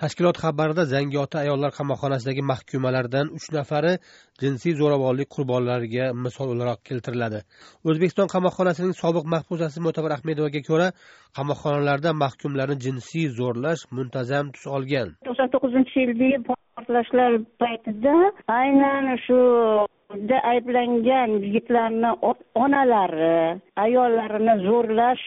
Tashkilot xabarida Zangiota ayollar qamoqxonasidagi mahkumalardan 3 nafari jinsiy zo'ravonlik qurbonlariga misol o'laroq keltiriladi. O'zbekiston qamoqxonasining sobiq mahbusasi Mo'tabar Ahmedovaga ko'ra, qamoqxonalarda mahkumlarni jinsiy zo'rlash muntazam tus olgan. 99-yildagi portlashlar paytida aynan shu ayblangan yigitlarni onalari ayollarini zo'rlash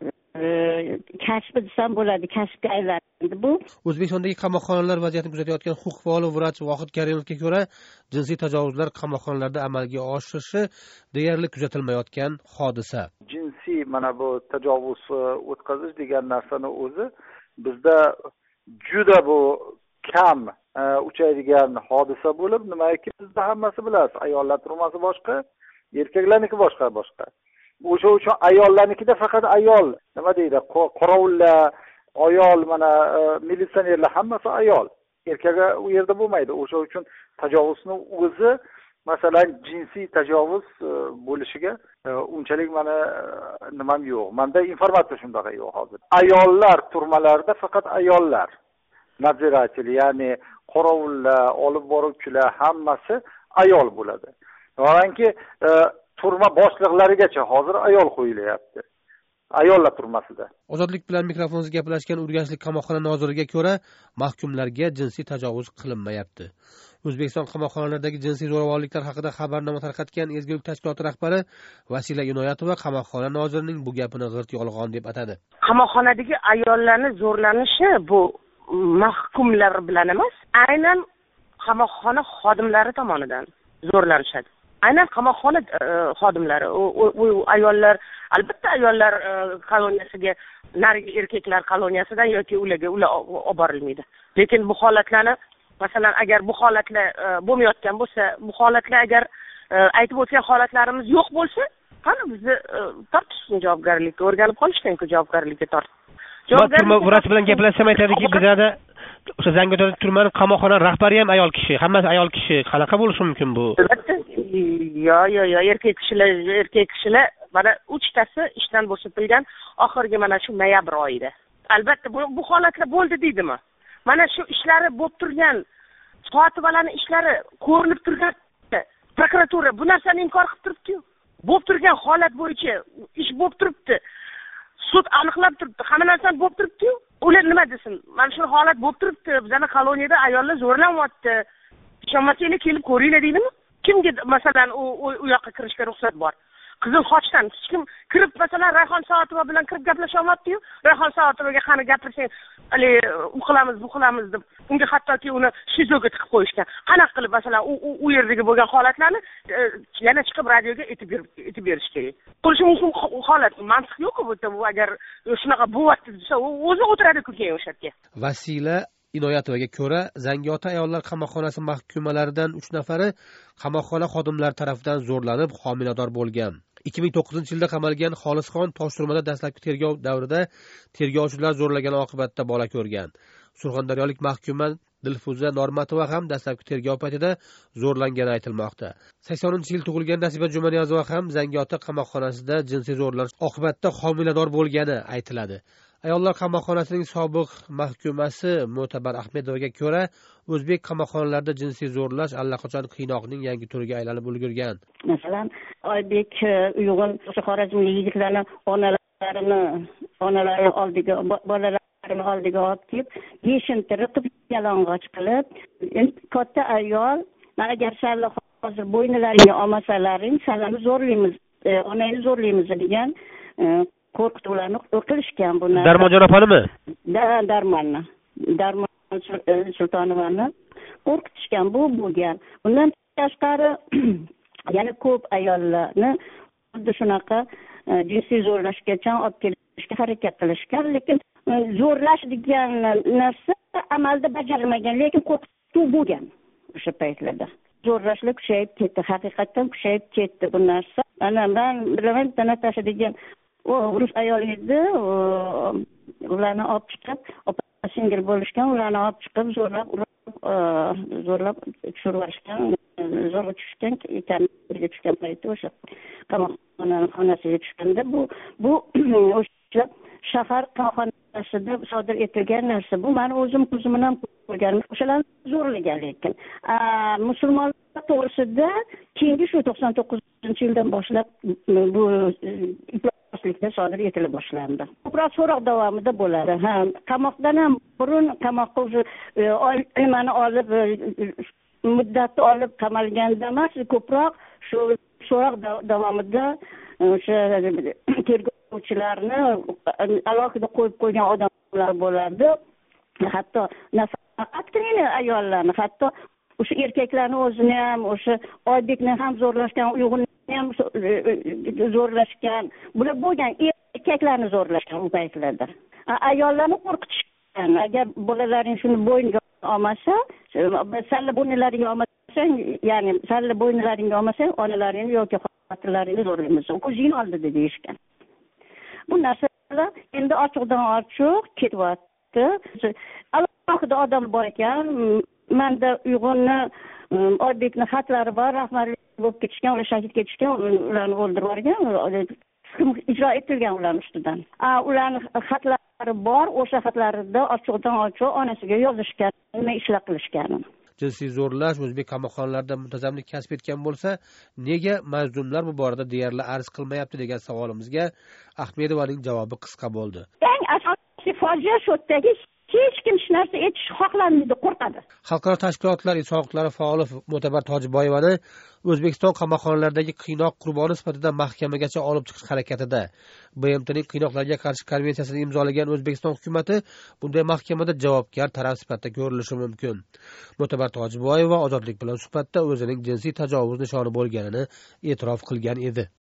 kasbi desam bo'ladi, kasbga aylandi bu. O'zbekistondagi qamoqxonalar vaziyatini kuzatayotgan huquq faoli vrach Vohid Karimovga ko'ra, jinsiy tajovuzlar qamoqxonalarda amalga oshirishi deyarli kuzatilmayotgan hodisa. Jinsiy mana bu tajovuz o'tkazish degan narsani o'zi bizda juda bu kam uchraydigan hodisa bo'lib, nimaiki bizda hammasi bilasiz, ayollar turmasi boshqa, erkaklarniki boshqa. O'sha uchun ayollarnikida faqat ayol, nima deydi, qorovullar, ayol, mana militsionerlar hammasi ayol. Erkaklar u yerda bo'lmaydi. O'sha uchun tajovuzni o'zi, masalan, jinsiy tajovuz bo'lishiga unchalik mana nimam yo'q. Menda informatsiya shundaqa yo'q hozir. Ayollar turmalarida faqat ayollar. Nadziratel, ya'ni qorovullar, olib boruvchilar hammasi ayol bo'ladi. Vaholanki turma boshliqlarigacha hozir ayol qo'yilyapti. Ayollar turmasida. Ozodlik bilan mikrofonsiz gaplashgan Urganchlik qamoqxona noziriga ko'ra, mahkumlarga jinsiy tajovuz qilinmayapti. O'zbekiston qamoqxonalaridagi jinsiy zo'ravonliklar haqida xabarnoma tarqatgan Ezgulik tashkiloti rahbari Vasila Inoyatova qamoqxona nozirining bu gapini g'irt yolg'on deb atadi. Qamoqxonadagi ayollarning zo'rlanishi bu mahkumlar bilan emas, aynan qamoqxona xodimlari tomonidan zo'rlanishadi. Aynan qamoqxona xodimlari, u ayollar, albatta ayollar koloniyasiga, narigi erkaklar koloniyasidan yoki ular olib borilmaydi. Lekin bu holatlarni, masalan, agar bu holatlar bo'lmayotgan bo'lsa, bu holatlar agar aytib o'tgan holatlarimiz yo'q bo'lsa, qani bizni tortishsin javobgarlikka, o'rganib qolishdan-ku javobgarlikka tort. Vrach bilan gaplashsam aytadiki, bizda o'sha Zangiotada turmani qamoqxona rahbari ham ayol kishi, hammasi ayol kishi. Qanaqa bo'lishi mumkin bu? Yo, erkak kishilar mana 3tasi ishdan bo'shatilgan oxirgi mana shu noyabr oyida. Albatta bu holatlar bo'ldi deydimi? Mana shu ishlari bo'lib turgan, soatvalarning ishlari ko'rinib turgan prokuratura bu narsani inkor qilib turibdi-ku. Bo'lib turgan holat bo'yicha ish bo'lib turibdi. Sud aniqlab turibdi, hamma narsa bo'lib turibdi-ku. Ular nima desin? Mana shu holat bo'lib turibdi. Bizning koloniyada ayollar zo'rlanyapti. Ishonmasanglar kelib ko'ringlar deydimi? Kimga masalan u yoqqa kirishga ruxsat bor? Qizil Xochdan hech kim kirib, masalan, Rayhon Soatova bilan kirib gaplasha olmaydi-yu. Rayhon Soatovaga qani gapirsang, hali u qilamiz deb, unga hattoki uni shizoga tiqib qo'yishgan. Qanaqa qilib, masalan, u yerdagi bo'lgan holatlarni yana chiqib radioga aytib berish kerak. Bo'lishi mumkin holat, mantiq yo'q-ku bu yerda. Agar shunaqa bo'lyapti desa, o'zi o'tiradi-ku keyin o'sha yerga. Vasila Inoyatovaga ko'ra, Zangiota ayollar qamoqxonasi mahkumalaridan 3 nafari qamoqxona xodimlari tomonidan zo'rlanib, homilador bo'lgan. 2009-yilda qamalgan Xolisxon Toshturmada dastlabki tergov davrida tergovchilar zo'rlagan oqibatda bola ko'rgan. Surxondaryolik mahkuma Dilfuza Normatova ham dastlabki tergov paytida zo'rlangani aytilmoqda. 80-yil tug'ilgan Nasiba Jumaniyozova ham Zangiota qamoqxonasida jinsiy zo'rlanish oqibatda homilador bo'lgani aytiladi. Ayollar qamoqxonasining sobiq mahkumasi Mo'tabar Ahmedovaga ko'ra, o'zbek qamoqxonalarida jinsiy zo'rlash allaqachon qiynoqning yangi turiga aylanib ulgurgan. Masalan, Oybek uyg'un o'sha xorazmlik yigitlarni onalari oldiga, bolalarini oldiga olib kelib, yeshintirib, yalang'och qilib, katta ayol, agar salla hozir bo'ynalaringni olmasalaring, sallani zo'rlaymiz, onangni zo'rlaymiz degan qo'rqituvlarni qilishgan buni. Darmonjon opammi? Darmon Sultonovani qo'rqitishgan bu bo'lgan. Undan tashqari yana ko'p ayollarni xuddi shunaqa jinsiy zo'rlashgacha olib kelishga harakat qilishgan, lekin zo'rlash degan narsa amalda bajarilmagan, lekin qo'rqituv bo'lgan o'sha paytlarda. Zo'rlashlar kuchayib ketdi, haqiqatdan kuchayib ketdi bu narsa. Ana men bilaman, Natasha degan rus ayol edi, ularni olib chiqib, opa-singil bo'lishgan, ularni olib chiqib zo'rlab tushirishgan, zo'rga tushgan ekan, birga tushgan payti o'sha qamoqxonasiga tushganda bu o'sha shahar qamoqxonasida sodir etilgan narsa bu. Mani o'zim ko'zim bilan ko'rganim. O'shalarni zo'rlagan lekin. Musulmonlar to'g'risida keyingi shu 99-yildan boshlab bu ifloslikda sodir etila boshlandi. Ko'proq so'roq davomida bo'ladi. Qamoqdan ham burun qamoqqa nimani olib muddatni olib qamalganda emas, ko'proq shu so'roq davomida o'sha tergovchilarni alohida qo'yib qo'ygan odamlar bo'ladi. Hatto faqatgina ayollarni, hatto o'sha erkaklarni o'zini ham, o'sha Oybekni ham zo'rlashgan, Uyg'urni ham zo'rlashgan. Bular bo'lgan, erkaklarni zo'rlashgan u paytlarda. Ayollarni qo'rqitishgan. Agar bolalaring shuni bo'yniga olmasa, salla bo'ynlaringga olmasang, ya'ni salla bo'ynlaringga olmasang, onalaringni yoki xotinlaringni zo'rlaymiz. O'zingni oldida deyishgan. Bu narsalar endi ochiqdan ochiq ketyapti. Alohida odam bor ekan. Menda Uyg'urni Oybekni xatlari bor, rahbarlik bo'lib ketishgan, ular shahid ketishgan, ularni o'ldirib yuborgan, hukm ijro etilgan ularning ustidan. Ularning xatlari bor, o'sha xatlarida ochiqdan ochiq onasiga yozishgan, nima ishlar qilishganini. Jinsiy zo'rlash o'zbek qamoqxonalarida muntazamlik kasb etgan bo'lsa, nega mazlumlar bu borada deyarli arz qilmayapti degan savolimizga Ahmedovaning javobi qisqa bo'ldi. Eng asosiy fojia shu yerdagi hech kim hech narsa etish xohlamaydi, qo'rqadi. Xalqaro tashkilotlar inson huquqlari faoli Mo'tabar Tojiboyevani O'zbekiston qamoqxonalaridagi qiynoq qurboni sifatida mahkamagacha olib chiqish harakatida BMTning qiynoqlarga qarshi konvensiyasini imzolagan O'zbekiston hukumatı bunday mahkamada javobgar taraf sifatida ko'rilishi mumkin. Mo'tabar Tojiboyeva Ozodlik bilan suhbatda o'zining jinsiy tajovuz nishoni bo'lganini e'tirof qilgan edi.